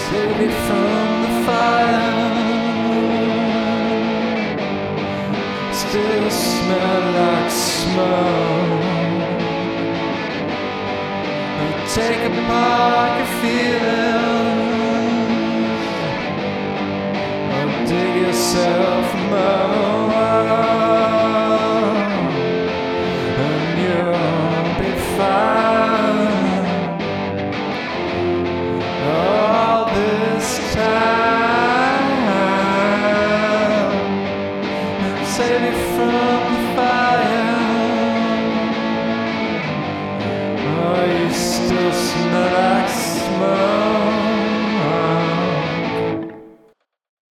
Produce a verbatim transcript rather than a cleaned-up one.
Save it from the fire. Still smell like smoke. Take apart your feelings. Or dig yourself a mold, and you'll be fine. All this time, save you from the fire. Oh, you still smell like smoke.